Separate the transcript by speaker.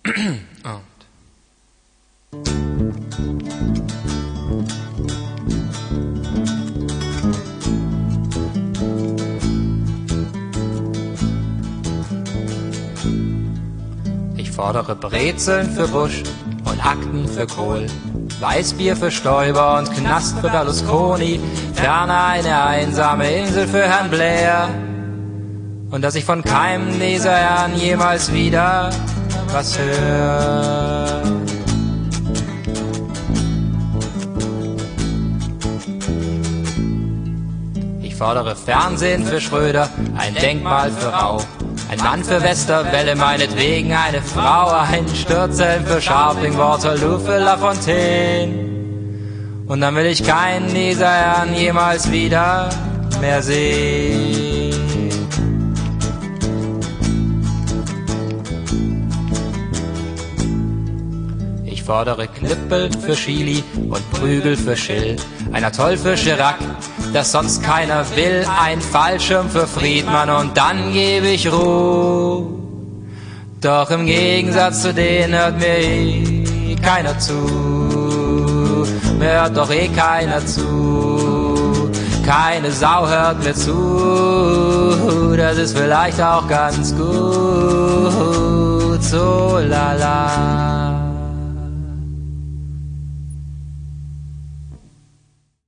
Speaker 1: Ich fordere Brezeln für Bush und Akten für Kohl, Weißbier für Stoiber und Knast für Berlusconi, ferner eine einsame Insel für Herrn Blair. Und dass ich von keinem dieser Herren jemals wieder was höre. Ich fordere Fernsehen für Schröder, ein Denkmal für Rau, ein Mann für Westerwelle, meinetwegen eine Frau, ein Sturzhelm für Scharping, Waterloo für Lafontaine. Und dann will ich keinen dieser Herren jemals wieder mehr sehen. Ich fordere Knüppel für Chili und Prügel für Schill, ein Atoll für Chirac, das sonst keiner will, ein Fallschirm für Friedmann und dann gebe ich Ruhe. Doch im Gegensatz zu denen hört mir eh keiner zu, mir hört doch eh keiner zu, keine Sau hört mir zu, das ist vielleicht auch ganz gut, so lala.